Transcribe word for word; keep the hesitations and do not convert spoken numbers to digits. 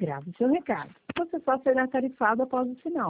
grave seu recado. Você só será tarifado após o sinal.